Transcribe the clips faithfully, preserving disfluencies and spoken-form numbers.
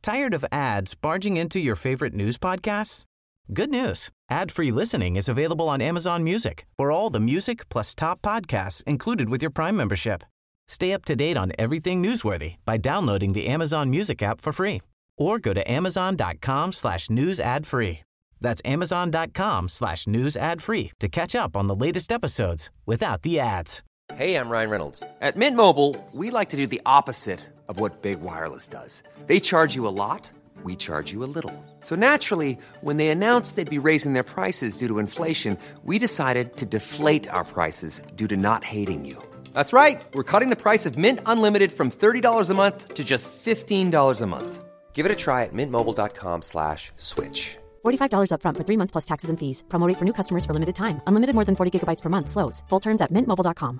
Tired of ads barging into your favorite news podcasts? Good news. Ad-free listening is available on Amazon Music for all the music plus top podcasts included with your Prime membership. Stay up to date on everything newsworthy by downloading the Amazon Music app for free or go to amazon.com slash news ad free. That's amazon.com slash news ad free to catch up on the latest episodes without the ads. Hey, I'm Ryan Reynolds. At Mint Mobile, we like to do the opposite of what Big Wireless does. They charge you a lot, we charge you a little. So naturally, when they announced they'd be raising their prices due to inflation, we decided to deflate our prices due to not hating you. That's right. We're cutting the price of Mint Unlimited from thirty dollars a month to just fifteen dollars a month. Give it a try at mintmobile.com slash switch. forty-five dollars up front for three months plus taxes and fees. Promo rate for new customers for limited time. Unlimited more than forty gigabytes per month. Slows full terms at mint mobile dot com.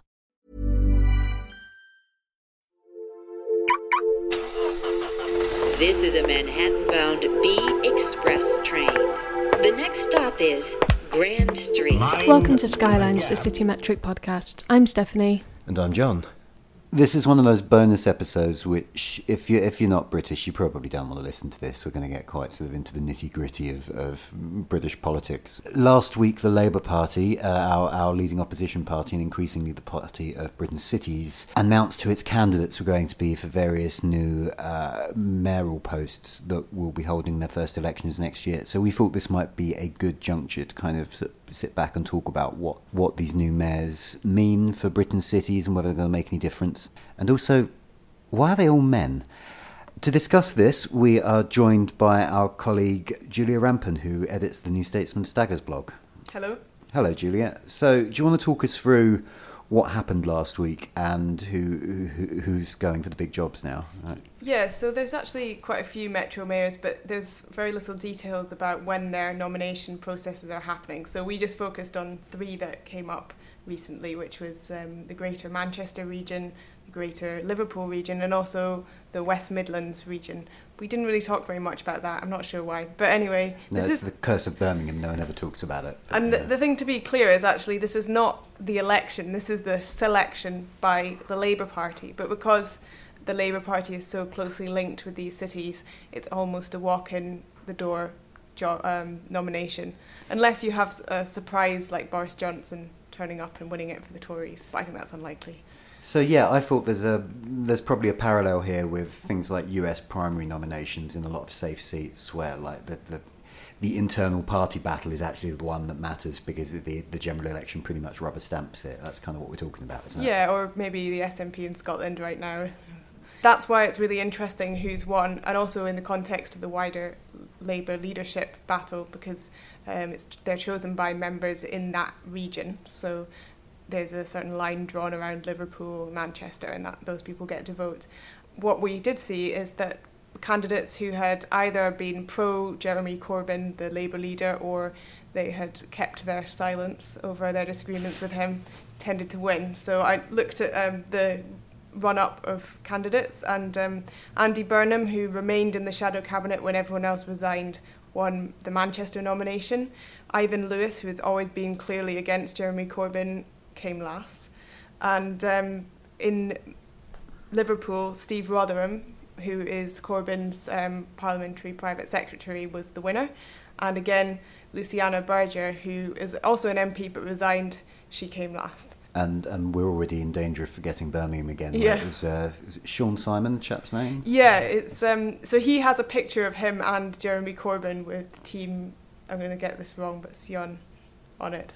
This is a Manhattan-bound B Express train. The next stop is Grand Street. Welcome to Skylines, the City Metric podcast. I'm Stephanie. And I'm John. This is one of those bonus episodes which, if you're, if you're not British, you probably don't want to listen to this. We're going to get quite sort of into the nitty-gritty of, of British politics. Last week, the Labour Party, uh, our, our leading opposition party and increasingly the party of Britain's cities, announced who its candidates were going to be for various new uh, mayoral posts that will be holding their first elections next year. So we thought this might be a good juncture to kind of sit back and talk about what, what these new mayors mean for Britain's cities and whether they're going to make any difference. And also, why are they all men? To discuss this, we are joined by our colleague Julia Rampin, who edits the New Statesman Staggers blog. Hello. Hello, Julia. So, do you want to talk us through what happened last week and who, who who's going for the big jobs now? Right. Yeah, so there's actually quite a few Metro mayors, but there's very little details about when their nomination processes are happening. So we just focused on three that came up recently, which was um, the Greater Manchester region, the Greater Liverpool region, and also the West Midlands region. We didn't really talk very much about that. I'm not sure why. But anyway, no, this it's is the curse of Birmingham. No one ever talks about it. But, and yeah. the, the thing to be clear is actually this is not the election. This is the selection by the Labour Party. But because the Labour Party is so closely linked with these cities, it's almost a walk in the door jo- um, nomination. Unless you have a surprise like Boris Johnson turning up and winning it for the Tories. But I think that's unlikely. So yeah, I thought there's a there's probably a parallel here with things like U S primary nominations in a lot of safe seats where like the the, the internal party battle is actually the one that matters because the the general election pretty much rubber stamps it. That's kind of what we're talking about, isn't it? Yeah, or maybe the S N P in Scotland right now. That's why it's really interesting who's won, and also in the context of the wider Labour leadership battle, because um, it's, they're chosen by members in that region. So there's a certain line drawn around Liverpool, Manchester, and that those people get to vote. What we did see is that candidates who had either been pro-Jeremy Corbyn, the Labour leader, or they had kept their silence over their disagreements with him, tended to win. So I looked at um, the run-up of candidates, and um, Andy Burnham, who remained in the shadow cabinet when everyone else resigned, won the Manchester nomination. Ivan Lewis, who has always been clearly against Jeremy Corbyn, came last. And um, in Liverpool, Steve Rotherham, who is Corbyn's um, parliamentary private secretary, was the winner. And again, Luciana Berger, who is also an M P but resigned, she came last. And and we're already in danger of forgetting Birmingham again. Yeah. It was, uh, is it Sean Simon, the chap's name? Yeah, it's um. So he has a picture of him and Jeremy Corbyn with team, I'm going to get this wrong, but Sion on it.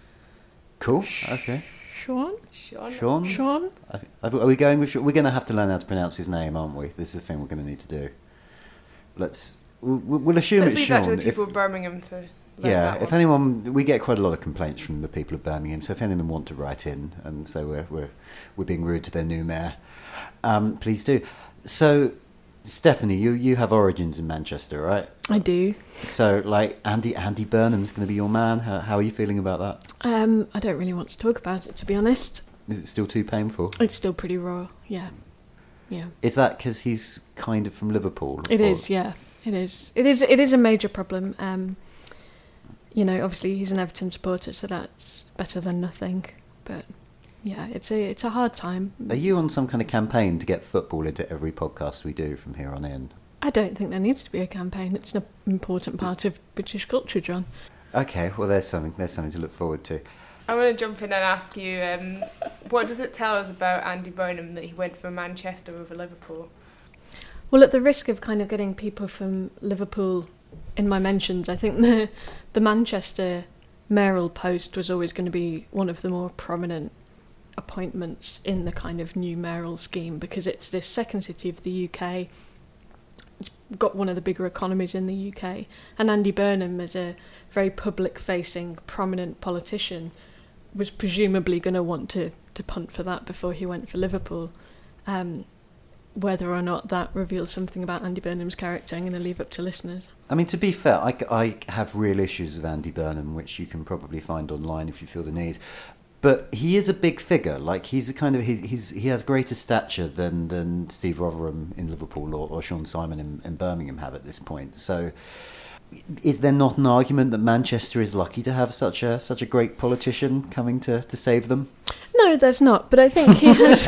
Cool, okay. Sean? Sean? Sean? Sean? Are we going with Sean? We're going to have to learn how to pronounce his name, aren't we? This is the thing we're going to need to do. Let's, we'll, we'll assume Let's it's leave Sean. that to the people if, of Birmingham to learn Yeah, that if one. anyone, we get quite a lot of complaints from the people of Birmingham, so if any of them want to write in and say we're we're, we're being rude to their new mayor, um, please do. So, Stephanie, you, you have origins in Manchester, right? I do. So, like, Andy Andy Burnham's going to be your man. How, how are you feeling about that? Um, I don't really want to talk about it, to be honest. Is it still too painful? It's still pretty raw, yeah. Yeah. Is that because he's kind of from Liverpool? It or? is, yeah. It is. It is. It is a major problem. Um, you know, obviously he's an Everton supporter, so that's better than nothing. But yeah, it's a it's a hard time. Are you on some kind of campaign to get football into every podcast we do from here on in? I don't think there needs to be a campaign. It's an important part of British culture, John. Okay, well, there's something there's something to look forward to. I want to jump in and ask you, um, what does it tell us about Andy Burnham that he went for Manchester over Liverpool? Well, at the risk of kind of getting people from Liverpool in my mentions, I think the the Manchester mayoral post was always going to be one of the more prominent appointments in the kind of new mayoral scheme, because it's this second city of the U K. It's got one of the bigger economies in the U K, and Andy Burnham, as a very public-facing, prominent politician, was presumably going to want to, to punt for that before he went for Liverpool. Um, whether or not that reveals something about Andy Burnham's character, I'm going to leave up to listeners. I mean, to be fair, I, I have real issues with Andy Burnham, which you can probably find online if you feel the need. But he is a big figure. Like, he's a kind of he's, he's he has greater stature than, than Steve Rotherham in Liverpool or, or Sean Simon in, in Birmingham have at this point. So, is there not an argument that Manchester is lucky to have such a such a great politician coming to, to save them? No, there's not. But I think he has.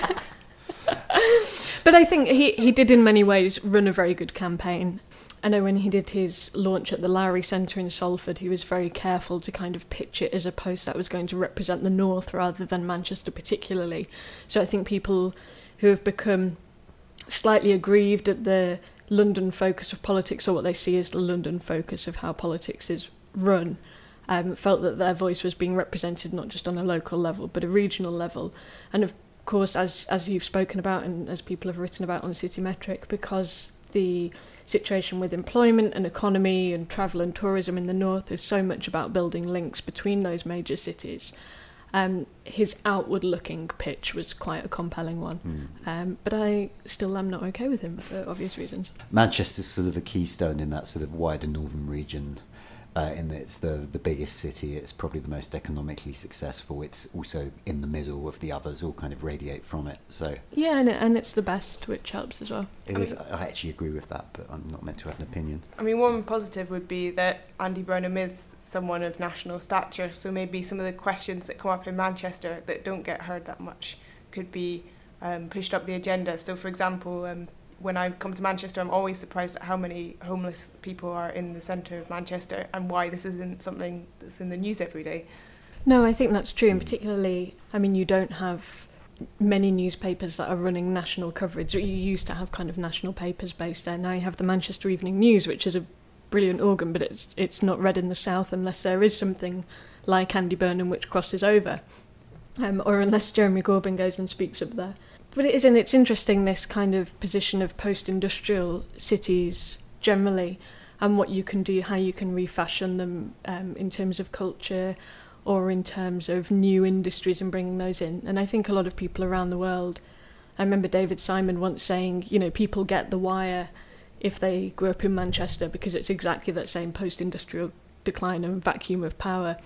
But I think he, he did in many ways run a very good campaign. I know when he did his launch at the Lowry Centre in Salford, he was very careful to kind of pitch it as a post that was going to represent the North rather than Manchester particularly. So I think people who have become slightly aggrieved at the London focus of politics, or what they see as the London focus of how politics is run, um, felt that their voice was being represented not just on a local level but a regional level. And of course, as as you've spoken about and as people have written about on City Metric, because the situation with employment and economy and travel and tourism in the north is so much about building links between those major cities, um, his outward-looking pitch was quite a compelling one. Mm. Um, but I still am not okay with him for obvious reasons. Manchester's sort of the keystone in that sort of wider northern region. Uh, in that it's the, the biggest city, it's probably the most economically successful, it's also in the middle of the others, all kind of radiate from it. So yeah, and, it, and it's the best, which helps as well. It I, is, mean, I actually agree with that, but I'm not meant to have an opinion. I mean, one positive would be that Andy Burnham is someone of national stature, so maybe some of the questions that come up in Manchester that don't get heard that much could be um, pushed up the agenda. So, for example, um, when I come to Manchester, I'm always surprised at how many homeless people are in the centre of Manchester and why this isn't something that's in the news every day. No, I think that's true, and particularly, I mean, you don't have many newspapers that are running national coverage. You used to have kind of national papers based there. Now you have the Manchester Evening News, which is a brilliant organ, but it's it's not read in the south unless there is something like Andy Burnham which crosses over, um, or unless Jeremy Corbyn goes and speaks up there. But it is, and it's interesting, this kind of position of post-industrial cities generally, and what you can do, how you can refashion them um, in terms of culture or in terms of new industries and bringing those in. And I think a lot of people around the world, I remember David Simon once saying, you know, people get The Wire if they grew up in Manchester because it's exactly that same post-industrial decline and vacuum of power.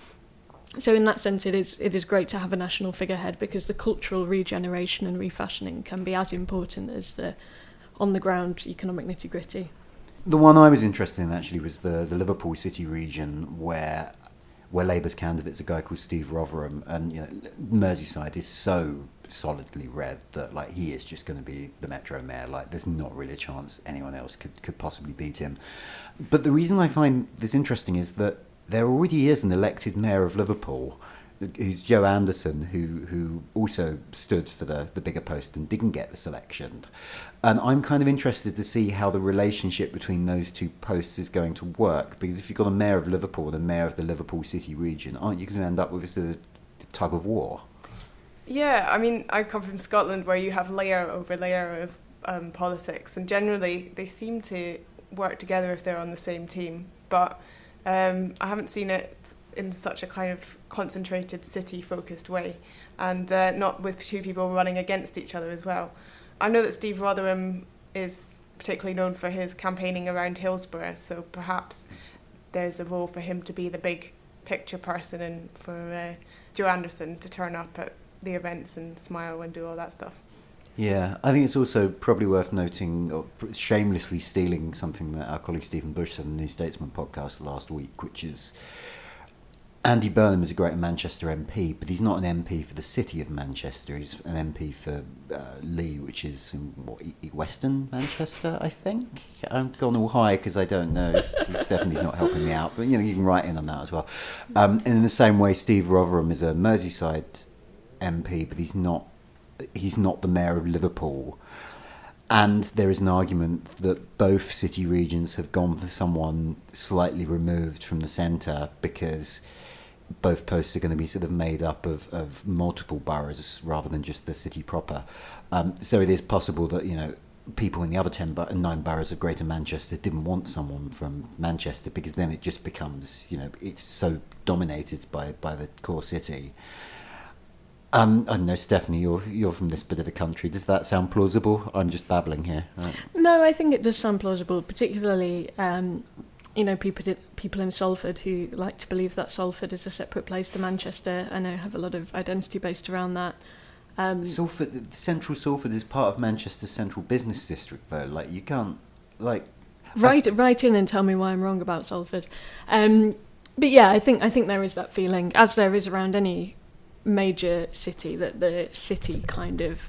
So in that sense, it is it is great to have a national figurehead, because the cultural regeneration and refashioning can be as important as the on-the-ground economic nitty-gritty. The one I was interested in actually was the, the Liverpool City region, where where Labour's candidate's a guy called Steve Rotherham, and you know, Merseyside is so solidly red that like he is just going to be the Metro Mayor. Like there's not really a chance anyone else could, could possibly beat him. But the reason I find this interesting is that there already is an elected mayor of Liverpool, who's Joe Anderson, who who also stood for the, the bigger post and didn't get the selection. And I'm kind of interested to see how the relationship between those two posts is going to work, because if you've got a mayor of Liverpool and a mayor of the Liverpool City region, aren't you going to end up with a sort of tug of war? Yeah, I mean, I come from Scotland, where you have layer over layer of um, politics, and generally they seem to work together if they're on the same team, but Um, I haven't seen it in such a kind of concentrated city-focused way, and uh, not with two people running against each other as well. I know that Steve Rotherham is particularly known for his campaigning around Hillsborough, so perhaps there's a role for him to be the big picture person and for uh, Joe Anderson to turn up at the events and smile and do all that stuff. Yeah, I think it's also probably worth noting, or shamelessly stealing something that our colleague Stephen Bush said on the New Statesman podcast last week, which is Andy Burnham is a Greater Manchester M P, but he's not an M P for the city of Manchester. He's an M P for uh, Lee, which is in what, Western Manchester, I think. I've gone all high because I don't know. Stephanie's not helping me out, but you know you can write in on that as well. Um, and in the same way, Steve Rotherham is a Merseyside M P, but he's not. He's not the mayor of Liverpool. And there is an argument that both city regions have gone for someone slightly removed from the centre because both posts are going to be sort of made up of, of multiple boroughs rather than just the city proper. Um, so it is possible that, you know, people in the other ten, nine boroughs of Greater Manchester didn't want someone from Manchester because then it just becomes, you know, it's so dominated by, by the core city. Um, I don't know, Stephanie, you're you're from this bit of the country. Does that sound plausible? I'm just babbling here. Right. No, I think it does sound plausible, particularly, um, you know, people did, people in Salford who like to believe that Salford is a separate place to Manchester. I know have a lot of identity based around that. Um, Salford, Central Salford is part of Manchester's central business district, though. Like, you can't, like... Write, I, write in and tell me why I'm wrong about Salford. Um, but yeah, I think I think there is that feeling, as there is around any major city, that the city kind of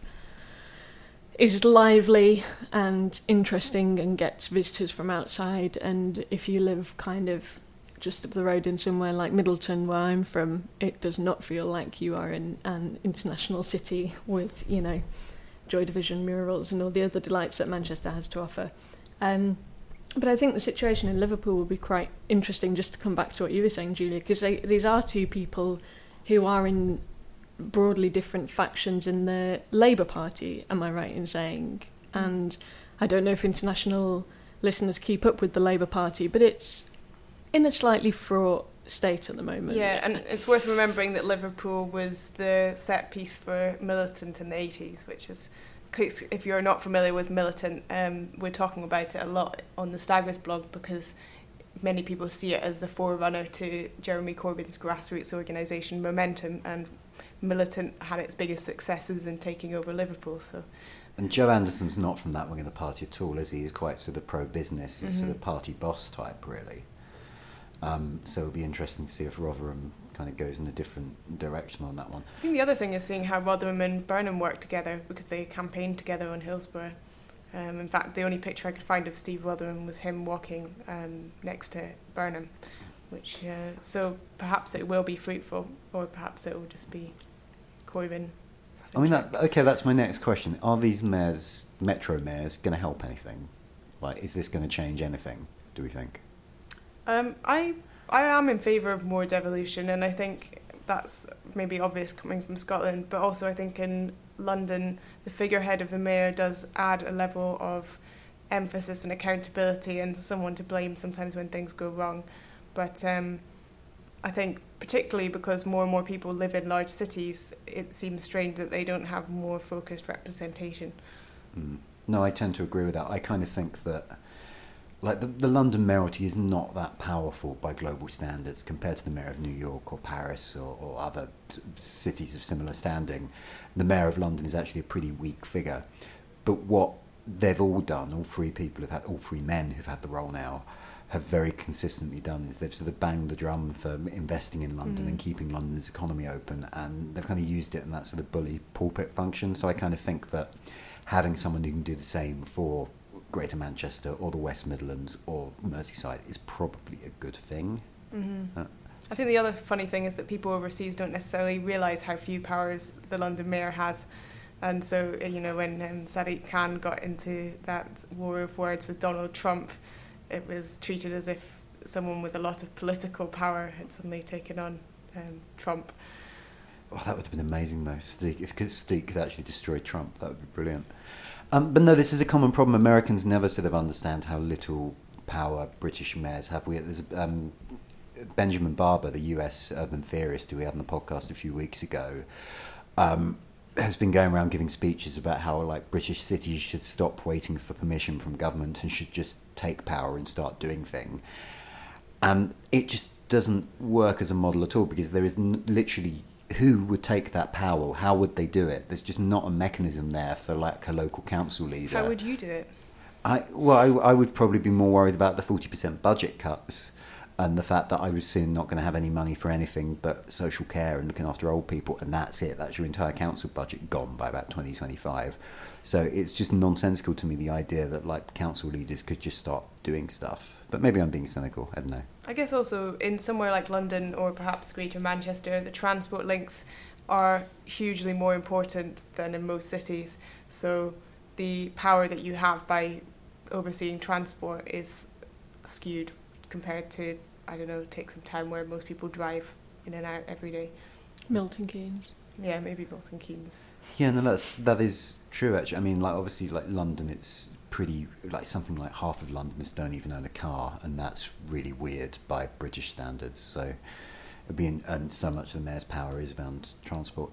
is lively and interesting and gets visitors from outside, and if you live kind of just up the road in somewhere like Middleton, where I'm from, it does not feel like you are in an international city with, you know, Joy Division murals and all the other delights that Manchester has to offer. Um, but I think the situation in Liverpool will be quite interesting, just to come back to what you were saying, Julia, because these are two people who are in broadly different factions in the Labour Party, am I right in saying? And I don't know if international listeners keep up with the Labour Party, but it's in a slightly fraught state at the moment. Yeah, and it's worth remembering that Liverpool was the set piece for Militant in the eighties, which is, if you're not familiar with Militant, um, we're talking about it a lot on the Staggers blog because many people see it as the forerunner to Jeremy Corbyn's grassroots organisation Momentum, and Militant had its biggest successes in taking over Liverpool. So, and Joe Anderson's not from that wing of the party at all, is he? He's quite sort of pro-business. He's mm-hmm. sort of party boss type, really. Um, so it'll be interesting to see if Rotherham kind of goes in a different direction on that one. I think the other thing is seeing how Rotherham and Burnham work together, because they campaigned together on Hillsborough. Um, in fact, the only picture I could find of Steve Rotherham was him walking um, next to Burnham, which uh, so perhaps it will be fruitful, or perhaps it will just be Corbyn. I mean, that, okay, that's my next question. Are these mayors, metro mayors, going to help anything? Like, is this going to change anything, do we think? Um, I I am in favour of more devolution, and I think that's maybe obvious coming from Scotland, but also I think in London, the figurehead of the mayor does add a level of emphasis and accountability and someone to blame sometimes when things go wrong. But um, I think particularly because more and more people live in large cities, it seems strange that they don't have more focused representation. Mm. No, I tend to agree with that. I kind of think that like the, the London mayoralty is not that powerful by global standards compared to the mayor of New York or Paris or, or other s- cities of similar standing. The mayor of London is actually a pretty weak figure. But what they've all done, all three people have had, all three men who've had the role now, have very consistently done is they've sort of banged the drum for investing in London mm. and keeping London's economy open, and they've kind of used it in that sort of bully pulpit function. So I kind of think that having someone who can do the same for Greater Manchester or the West Midlands or Merseyside is probably a good thing. Mm-hmm. Uh, I think the other funny thing is that people overseas don't necessarily realise how few powers the London mayor has. And so, you know, when um, Sadiq Khan got into that war of words with Donald Trump, it was treated as if someone with a lot of political power had suddenly taken on um, Trump. Oh, that would have been amazing, though. Sadiq, if Sadiq could actually destroy Trump, that would be brilliant. Um, but no, this is a common problem. Americans never sort of understand how little power British mayors have. We, there's um, Benjamin Barber, the U S urban theorist who we had on the podcast a few weeks ago, um, has been going around giving speeches about how like British cities should stop waiting for permission from government and should just take power and start doing things. And it just doesn't work as a model at all, because there is n- literally... who would take that power? How would they do it? There's just not a mechanism there for like a local council leader. How would you do it? I well, I, I would probably be more worried about the forty percent budget cuts and the fact that I was soon not going to have any money for anything but social care and looking after old people, and that's it. That's your entire council budget gone by about twenty twenty-five. So it's just nonsensical to me, the idea that like council leaders could just start doing stuff. But maybe I'm being cynical, I don't know. I guess also in somewhere like London or perhaps Greater Manchester, the transport links are hugely more important than in most cities. So the power that you have by overseeing transport is skewed compared to, I don't know, take some town where most people drive in and out every day. Milton Keynes. Yeah, maybe Milton Keynes. Yeah, no, that's that is true. Actually, I mean, like obviously, like London, it's pretty like something like half of Londoners don't even own a car, and that's really weird by British standards. So, it'd be in, and so much of the mayor's power is around transport.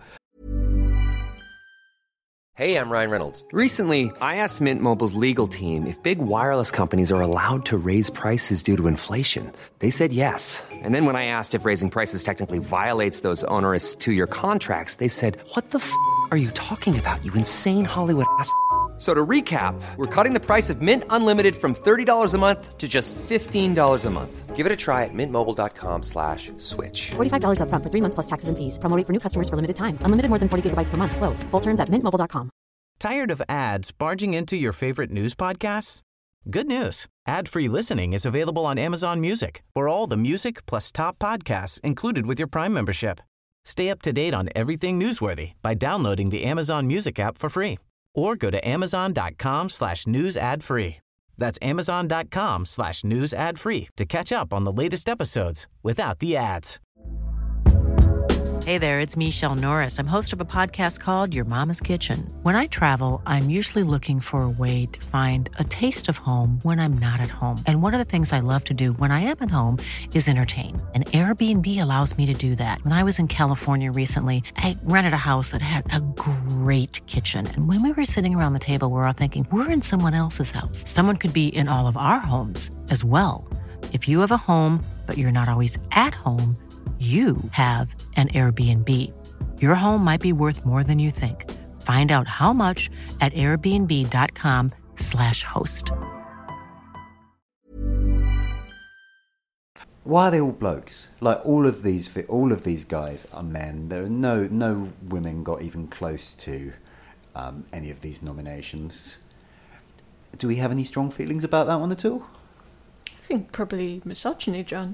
Hey, I'm Ryan Reynolds. Recently, I asked Mint Mobile's legal team if big wireless companies are allowed to raise prices due to inflation. They said yes. And then when I asked if raising prices technically violates those onerous two-year contracts, they said, "What the f*** are you talking about, you insane Hollywood ass f- So to recap, we're cutting the price of Mint Unlimited from thirty dollars a month to just fifteen dollars a month. Give it a try at mintmobile.com slash switch. forty-five dollars up front for three months plus taxes and fees. Promo rate for new customers for limited time. Unlimited more than forty gigabytes per month. Slows full terms at mint mobile dot com. Tired of ads barging into your favorite news podcasts? Good news. Ad-free listening is available on Amazon Music for all the music plus top podcasts included with your Prime membership. Stay up to date on everything newsworthy by downloading the Amazon Music app for free or go to amazon.com slash news ad free. That's amazon.com slash news ad free to catch up on the latest episodes without the ads. Hey there, it's Michelle Norris. I'm host of a podcast called Your Mama's Kitchen. When I travel, I'm usually looking for a way to find a taste of home when I'm not at home. And one of the things I love to do when I am at home is entertain. And Airbnb allows me to do that. When I was in California recently, I rented a house that had a great kitchen. And when we were sitting around the table, we were all thinking, we're in someone else's house. Someone could be in all of our homes as well. If you have a home, but you're not always at home, you have an Airbnb. Your home might be worth more than you think. Find out how much at airbnb.com slash host. Why are they all blokes? Like all of these, all of these guys are men. There are no no women got even close to um, any of these nominations. Do we have any strong feelings about that one at all? I think probably misogyny, John.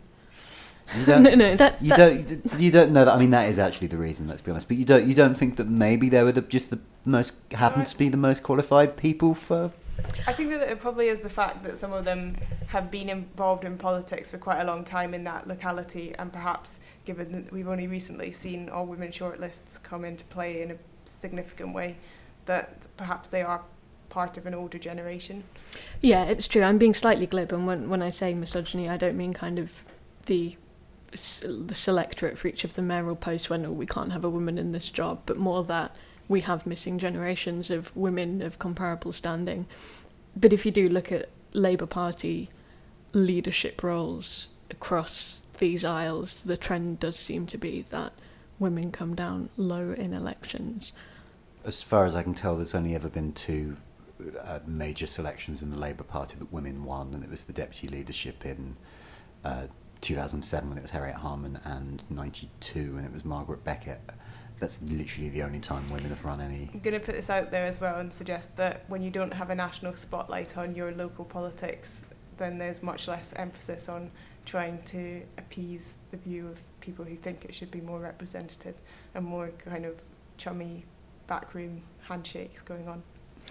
You don't, no, no, that, you that... don't. You don't know that. I mean, that is actually the reason. Let's be honest. But you don't. You don't think that maybe they were the, just the most happened to be the most qualified people for. I think that it probably is the fact that some of them have been involved in politics for quite a long time in that locality, and perhaps given that we've only recently seen all women shortlists come into play in a significant way, that perhaps they are part of an older generation. Yeah, it's true. I'm being slightly glib, and when when I say misogyny, I don't mean kind of the the selectorate for each of the mayoral posts when oh, we can't have a woman in this job, but more that we have missing generations of women of comparable standing. But if you do look at Labour Party leadership roles across these aisles, the trend does seem to be that women come down low in elections. As far as I can tell, there's only ever been two uh, major selections in the Labour Party that women won, and it was the deputy leadership in uh, two thousand seven when it was Harriet Harman, and ninety-two when it was Margaret Beckett. That's literally the only time women have run any. I'm going to put this out there as well and suggest that when you don't have a national spotlight on your local politics, then there's much less emphasis on trying to appease the view of people who think it should be more representative and more kind of chummy backroom handshakes going on.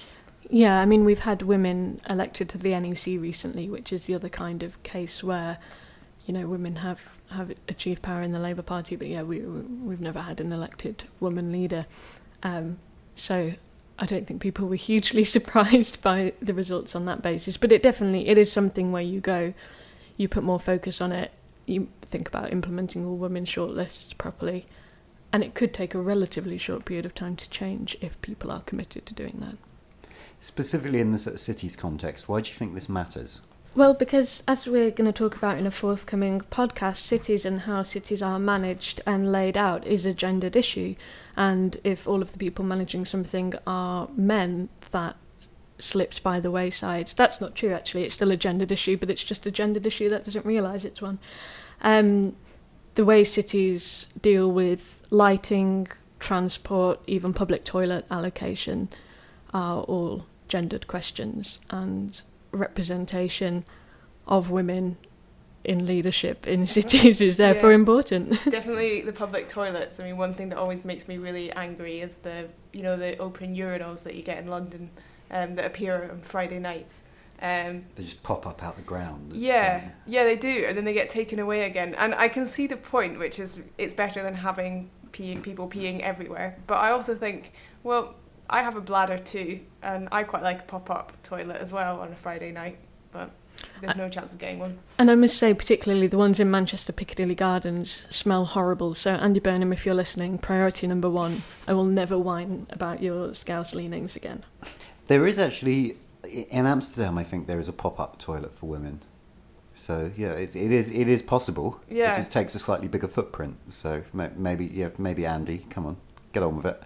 Yeah, I mean, we've had women elected to the N E C recently, which is the other kind of case where, you know, women have, have achieved power in the Labour Party, but yeah, we, we've never had an elected woman leader. Um, so I don't think people were hugely surprised by the results on that basis, but it definitely, it is something where you go, you put more focus on it, you think about implementing all women shortlists properly, and it could take a relatively short period of time to change if people are committed to doing that. Specifically in the sort of cities context, why do you think this matters? Well, because as we're going to talk about in a forthcoming podcast, cities and how cities are managed and laid out is a gendered issue. And if all of the people managing something are men, that slipped by the wayside. That's not true, actually. It's still a gendered issue, but it's just a gendered issue that doesn't realise it's one. Um, the way cities deal with lighting, transport, even public toilet allocation are all gendered questions, and representation of women in leadership in cities is therefore yeah. important. Definitely the public toilets. I mean, one thing that always makes me really angry is the, you know, the open urinals that you get in London um, that appear on Friday nights. Um, they just pop up out the ground. Yeah, um, yeah, they do, and then they get taken away again. And I can see the point, which is it's better than having peeing, people peeing everywhere. But I also think, well, I have a bladder too, and I quite like a pop-up toilet as well on a Friday night, but there's no chance of getting one. And I must say, particularly the ones in Manchester Piccadilly Gardens smell horrible. So Andy Burnham, if you're listening, priority number one, I will never whine about your Scouse leanings again. There is actually, in Amsterdam, I think there is a pop-up toilet for women. So yeah, it, it is it is possible. Yeah. It just takes a slightly bigger footprint. So maybe yeah, maybe Andy, come on, get on with it.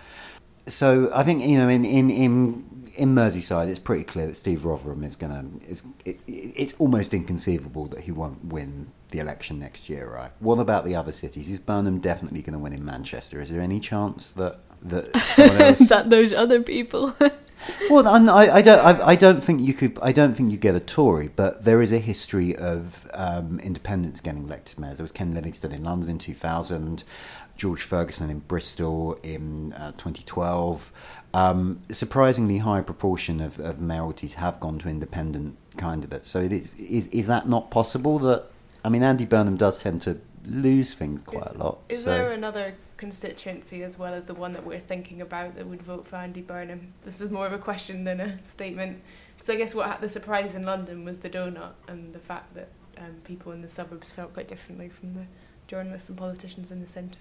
So I think, you know, in in in, in Merseyside, it's pretty clear that Steve Rotherham is going to. Is it, it's almost inconceivable that he won't win the election next year, right? What about the other cities? Is Burnham definitely going to win in Manchester? Is there any chance that that someone else that those other people? Well, I, I don't. I, I don't think you could. I don't think you get a Tory, but there is a history of um, independents getting elected mayors. There was Ken Livingstone in London in two thousand, George Ferguson in Bristol in uh, twenty twelve. Um, a surprisingly high proportion of, of mayoralties have gone to independent candidates. So it is, is is that not possible? That I mean, Andy Burnham does tend to lose things quite is, a lot. Is so. there another constituency as well as the one that we're thinking about that would vote for Andy Burnham? This is more of a question than a statement, because I guess what the surprise in London was the donut and the fact that um, people in the suburbs felt quite differently from the journalists and politicians in the centre.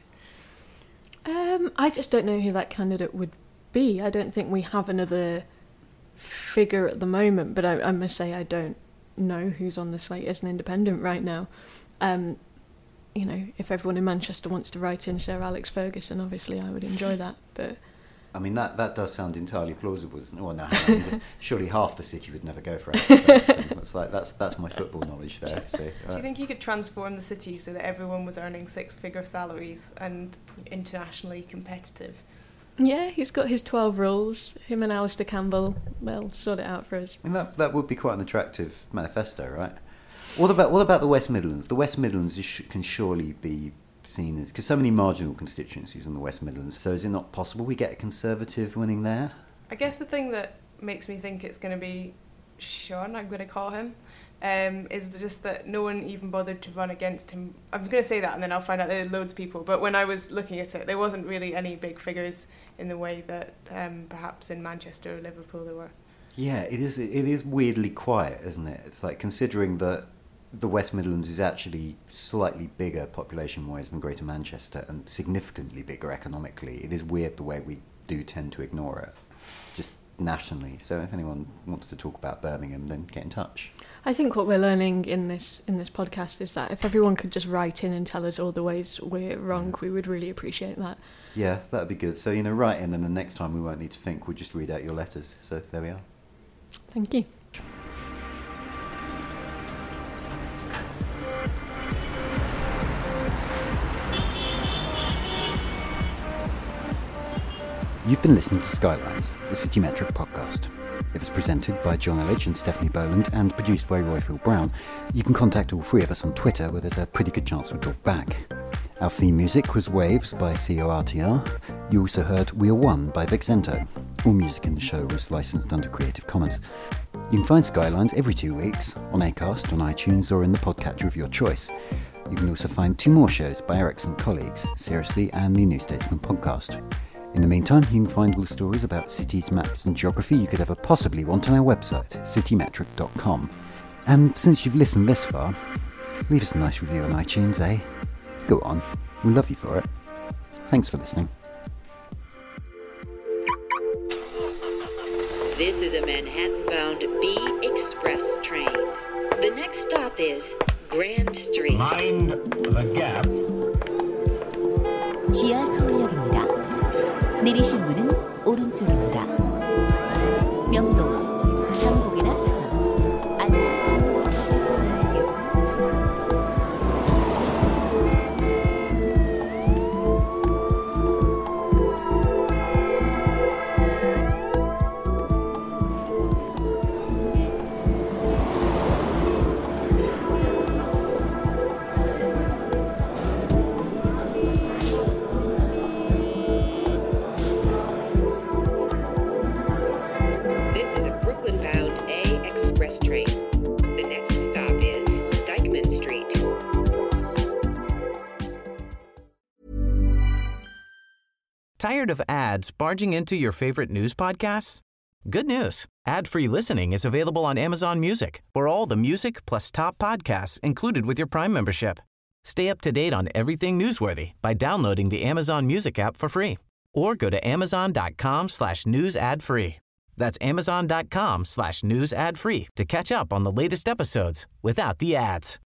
Um, I just don't know who that candidate would be. I don't think we have another figure at the moment, but I, I must say I don't know who's on the slate as an independent right now. Um, You know, if everyone in Manchester wants to write in Sir Alex Ferguson, obviously I would enjoy that. But I mean, that, that does sound entirely plausible, doesn't it? Well, no, surely half the city would never go for Alex Ferguson. That's like that's that's my football knowledge there. So, uh, do you think you could transform the city so that everyone was earning six-figure salaries and internationally competitive? Yeah, he's got his twelve rules. Him and Alistair Campbell, they'll sort it out for us. And that that would be quite an attractive manifesto, right? What about what about the West Midlands? The West Midlands is, can surely be seen as, because so many marginal constituencies in the West Midlands. So is it not possible we get a Conservative winning there? I guess the thing that makes me think it's going to be Sean, I'm going to call him, um, is just that no one even bothered to run against him. I'm going to say that and then I'll find out there are loads of people. But when I was looking at it, there wasn't really any big figures in the way that um, perhaps in Manchester or Liverpool there were. Yeah, it is. It is weirdly quiet, isn't it? It's like, considering that the West Midlands is actually slightly bigger population-wise than Greater Manchester and significantly bigger economically. It is weird the way we do tend to ignore it, just nationally. So if anyone wants to talk about Birmingham, then get in touch. I think what we're learning in this in this podcast is that if everyone could just write in and tell us all the ways we're wrong, we would really appreciate that. Yeah, that would be good. So, you know, write in, and the next time we won't need to think, we'll just read out your letters. So there we are. Thank you. You've been listening to Skylines, the City Metric podcast. It was presented by John Elledge and Stephanie Boland and produced by Royfield Brown. You can contact all three of us on Twitter, where there's a pretty good chance we'll talk back. Our theme music was Waves by C O R T R. You also heard We Are One by Vexento. All music in the show was licensed under Creative Commons. You can find Skylines every two weeks on Acast, on iTunes, or in the podcatcher of your choice. You can also find two more shows by our excellent colleagues, Seriously and the New Statesman podcast. In the meantime, you can find all the stories about cities, maps and geography you could ever possibly want on our website, citymetric dot com. And since you've listened this far, leave us a nice review on iTunes, eh? Go on, we'll love you for it. Thanks for listening. This is a Manhattan-bound B Express train. The next stop is Grand Street. Mind the gap. 지하 서울역입니다. 내리실 문은 오른쪽입니다. 명동, Tired of ads barging into your favorite news podcasts? Good news. Ad-free listening is available on Amazon Music for all the music plus top podcasts included with your Prime membership. Stay up to date on everything newsworthy by downloading the Amazon Music app for free or go to amazon.com slash news ad free. That's amazon.com slash news ad free to catch up on the latest episodes without the ads.